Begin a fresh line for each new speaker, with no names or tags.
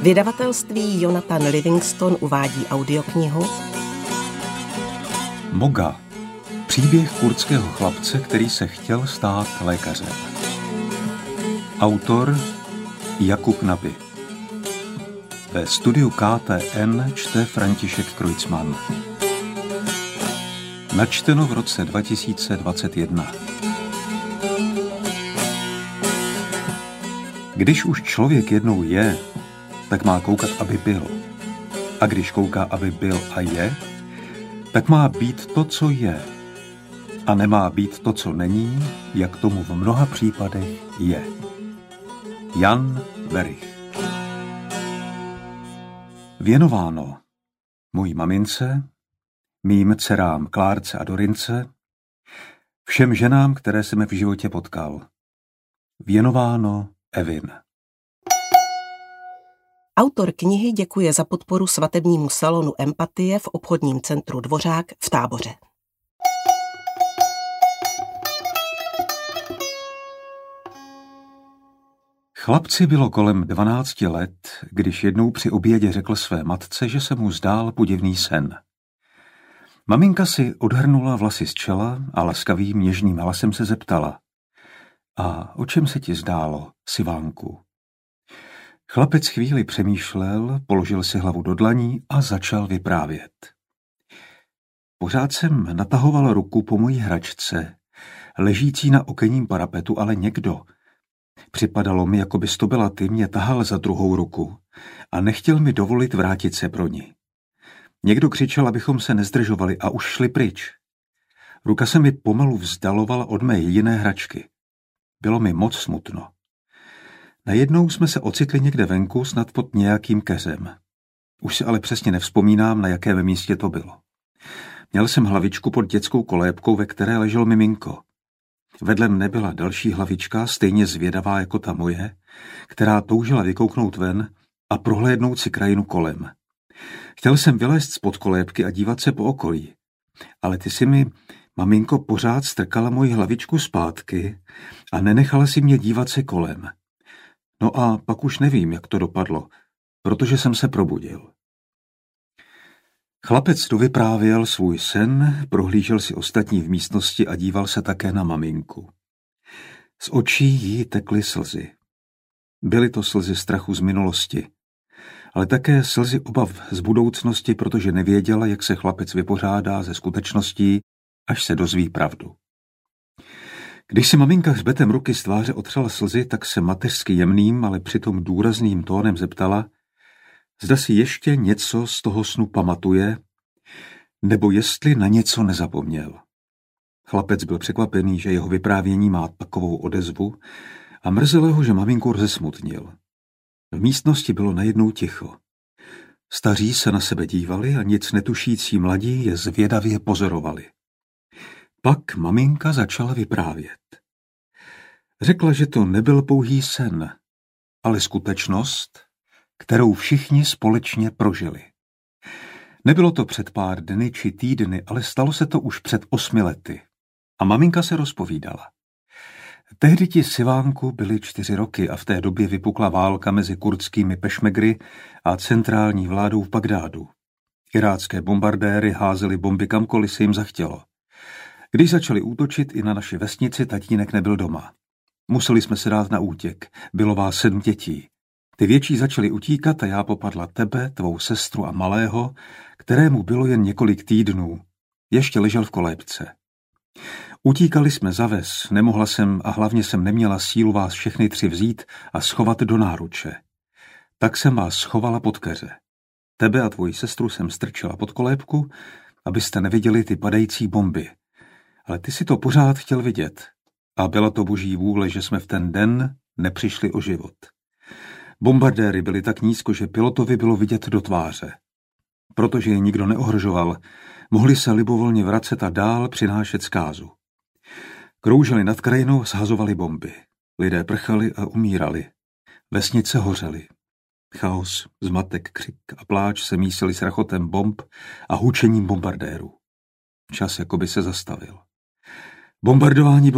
Vydavatelství Jonathan Livingston uvádí audioknihu
Moga. Příběh kurdského chlapce, který se chtěl stát lékařem. Autor Jakub Nabi. Ve studiu KTN čte František Kreutzmann. Načteno v roce 2021. Když už člověk jednou je, tak má koukat, aby byl. A když kouká, aby byl a je, tak má být to, co je. A nemá být to, co není, jak tomu v mnoha případech je. Jan Werich. Věnováno mojí mamince, mým dcerám Klárce a Dorince, všem ženám, které jsem v životě potkal. Věnováno Evin.
Autor knihy děkuje za podporu svatebnímu salonu Empatie v obchodním centru Dvořák v Táboře.
Chlapci bylo kolem 12 let, když jednou při obědě řekl své matce, že se mu zdál podivný sen. Maminka si odhrnula vlasy z čela a laskavým něžným hlasem se zeptala: A o čem se ti zdálo, Sivánku? Chlapec chvíli přemýšlel, položil si hlavu do dlaní a začal vyprávět. Pořád jsem natahoval ruku po mojí hračce, ležící na okenním parapetu, ale někdo. Připadalo mi, jako bys to byla ty, mě tahal za druhou ruku a nechtěl mi dovolit vrátit se pro ní. Někdo křičel, abychom se nezdržovali a už šli pryč. Ruka se mi pomalu vzdalovala od mé jediné hračky. Bylo mi moc smutno. Najednou jsme se ocitli někde venku, snad pod nějakým keřem. Už si ale přesně nevzpomínám, na jakém místě to bylo. Měl jsem hlavičku pod dětskou kolébkou, ve které ležel miminko. Vedle mne byla další hlavička, stejně zvědavá jako ta moje, která toužila vykouknout ven a prohlédnout si krajinu kolem. Chtěl jsem vylézt spod kolébky a dívat se po okolí, ale ty si mi, maminko, pořád strkala moji hlavičku zpátky a nenechala si mě dívat se kolem. No a pak už nevím, jak to dopadlo, protože jsem se probudil. Chlapec dovyprávěl svůj sen, prohlížel si ostatní v místnosti a díval se také na maminku. Z očí jí tekly slzy. Byly to slzy strachu z minulosti, ale také slzy obav z budoucnosti, protože nevěděla, jak se chlapec vypořádá ze skutečností, až se dozví pravdu. Když si maminka hřbetem ruky z tváře otřela slzy, tak se mateřsky jemným, ale přitom důrazným tónem zeptala, zda si ještě něco z toho snu pamatuje, nebo jestli na něco nezapomněl. Chlapec byl překvapený, že jeho vyprávění má takovou odezvu a mrzelo ho, že maminku rozesmutnil. V místnosti bylo najednou ticho. Staří se na sebe dívali a nic netušící mladí je zvědavě pozorovali. Pak maminka začala vyprávět. Řekla, že to nebyl pouhý sen, ale skutečnost, kterou všichni společně prožili. Nebylo to před pár dny či týdny, ale stalo se to už před 8 lety. A maminka se rozpovídala. Tehdy ti Sivánku byly 4 roky a v té době vypukla válka mezi kurdskými pešmegry a centrální vládou v Bagdádu. Irácké bombardéry házely bomby kamkoliv se jim zachtělo. Když začali útočit i na naši vesnici, tatínek nebyl doma. Museli jsme se dát na útěk. Bylo vás 7 dětí. Ty větší začaly utíkat a já popadla tebe, tvou sestru a malého, kterému bylo jen několik týdnů. Ještě ležel v kolébce. Utíkali jsme za ves, nemohla jsem a hlavně jsem neměla sílu vás všechny 3 vzít a schovat do náruče. Tak jsem vás schovala pod keře. Tebe a tvoji sestru jsem strčila pod kolébku, abyste neviděli ty padající bomby. Ale ty si to pořád chtěl vidět. A byla to boží vůle, že jsme v ten den nepřišli o život. Bombardéry byly tak nízko, že pilotovi bylo vidět do tváře. Protože je nikdo neohrožoval, mohli se libovolně vracet a dál přinášet zkázu. Krouželi nad krajinou, shazovali bomby. Lidé prchali a umírali. Vesnice hořely. Chaos, zmatek, křik a pláč se mísili s rachotem bomb a hučením bombardérů. Čas jakoby se zastavil. Bombardování